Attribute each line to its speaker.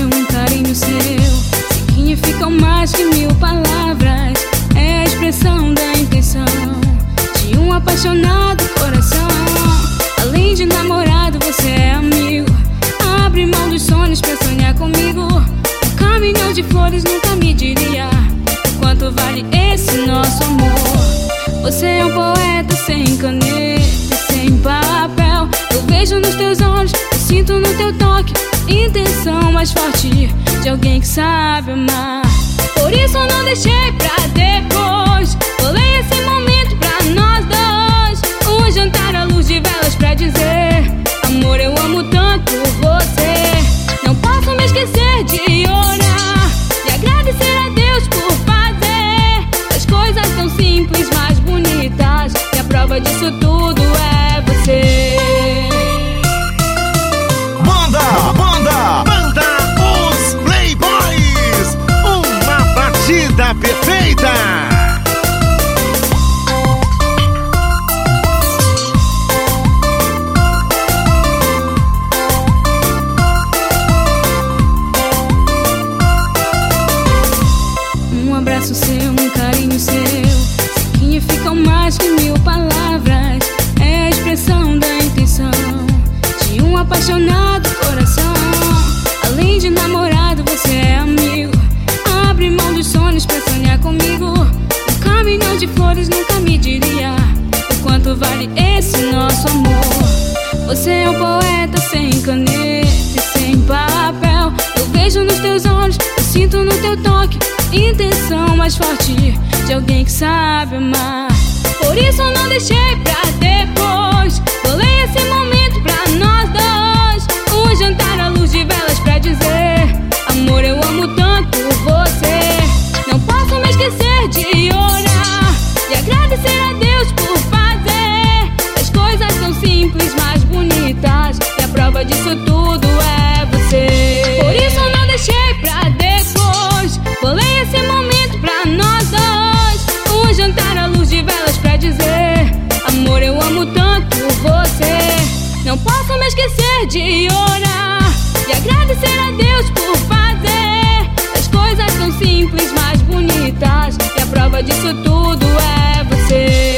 Speaker 1: um carinho seu significa mais que mil palavras. É a expressão da intenção de um apaixonado coração. Além de namorado, você é amigo. Abre mão dos sonhos pra sonhar comigo. Um caminhão de flores nunca me diria o quanto vale esse nosso amor. Você é um poeta sem caneta, sem papel. Eu vejo nos teus olhos, eu sinto no teu toque intenção mais forte de alguém que sabe amar. Por isso não deixei pra depois. Colei esse momento pra nós dois. Um jantar à luz de velas pra dizer: amor, eu amo tanto você. Não posso me esquecer de orar e agradecer a Deus por fazer as coisas tão simples, mais bonitas. E a prova disso tudo é você.
Speaker 2: Os Playboys, uma batida perfeita.
Speaker 1: Um abraço seu, um carinho seu significam mais que mil palavras. É a expressão da intenção de um apaixonado coração. Além de namorado, você é amigo. Abre mão dos sonhos pra sonhar comigo. Um caminhão de flores nunca me diria o quanto vale esse nosso amor. Você é um poeta sem caneta e sem papel. Eu vejo nos teus olhos, eu sinto no teu toque intenção mais forte de alguém que sabe amar. Por isso não deixei pra depois. Colei esse momento pra nós dois. Um jantar à luz de velas pra dizer: amor, eu amo tanto você. Não posso me esquecer de orar e agradecer a Deus por fazer as coisas tão simples, mais bonitas. E a prova disso tudo é você. Por isso não deixei pra depois. Colei esse momento pra nós dois. Um jantar à luz de velas pra dizer: amor, eu amo tanto você. Não posso me esquecer de orar e agradecer a Deus por fazer as coisas tão simples, mais bonitas. E a prova disso tudo é você.